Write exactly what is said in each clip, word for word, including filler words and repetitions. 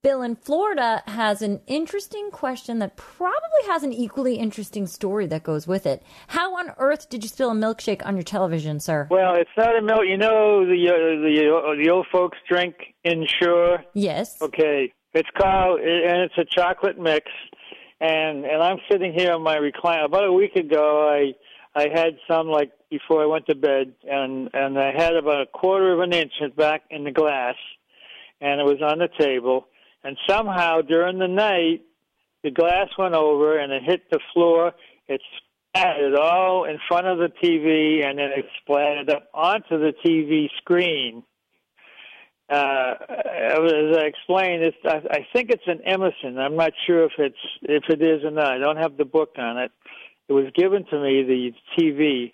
Bill in Florida has an interesting question that probably has an equally interesting story that goes with it. How on earth did you spill a milkshake on your television, sir? Well, it's not a milk. You know the uh, the uh, the old folks drink Ensure. Yes. Okay, it's called and it's a chocolate mix, and and I'm sitting here on my recliner. About a week ago, I I had some like before I went to bed, and and I had about a quarter of an inch back in the glass, and it was on the table. And somehow during the night, the glass went over and it hit the floor. It splattered all in front of the T V, and then it splattered up onto the T V screen. Uh, as I explained, it's, I, I think it's an Emerson. I'm not sure if it's if it is or not. I don't have the book on it. It was given to me, the T V,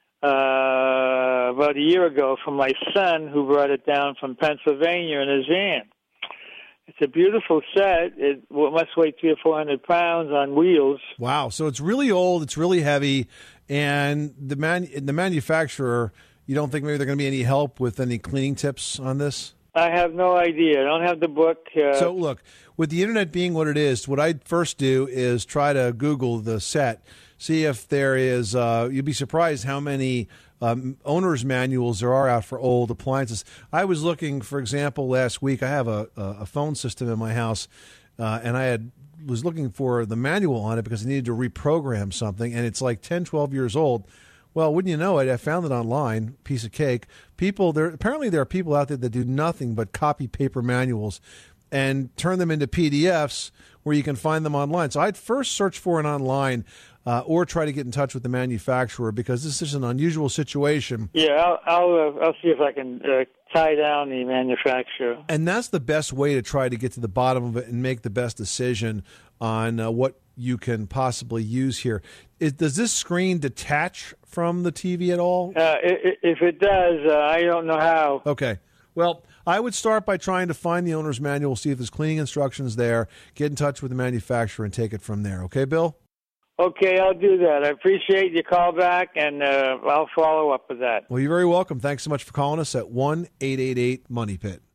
uh, about a year ago from my son, who brought it down from Pennsylvania in his van. It's a beautiful set. It must weigh three or four hundred pounds on wheels. Wow! So it's really old. It's really heavy, and the man, the manufacturer. You don't think maybe they're going to be any help with any cleaning tips on this? I have no idea. I don't have the book. Uh, so look, with the internet being what it is, what I'd first do is try to Google the set, see if there is. Uh, you'd be surprised how many um, owner's manuals there are out for old appliances. I was looking, for example, last week. I have a, a phone system in my house, uh, and I had was looking for the manual on it because I needed to reprogram something, and it's like ten, twelve years old. Well, wouldn't you know it, I found it online, piece of cake. People there apparently there are people out there that do nothing but copy paper manuals and turn them into P D Fs where you can find them online. So I'd first search for it online uh, or try to get in touch with the manufacturer because this is an unusual situation. Yeah, I'll I'll, uh, I'll see if I can uh, tie down the manufacturer. And that's the best way to try to get to the bottom of it and make the best decision on uh, what you can possibly use here. Is, does this screen detach from the T V at all? Uh, if it does, uh, I don't know how. Okay. Well, I would start by trying to find the owner's manual, see if there's cleaning instructions there, get in touch with the manufacturer, and take it from there. Okay, Bill? Okay, I'll do that. I appreciate your call back, and uh, I'll follow up with that. Well, you're very welcome. Thanks so much for calling us at one eight eight eight Money Pit.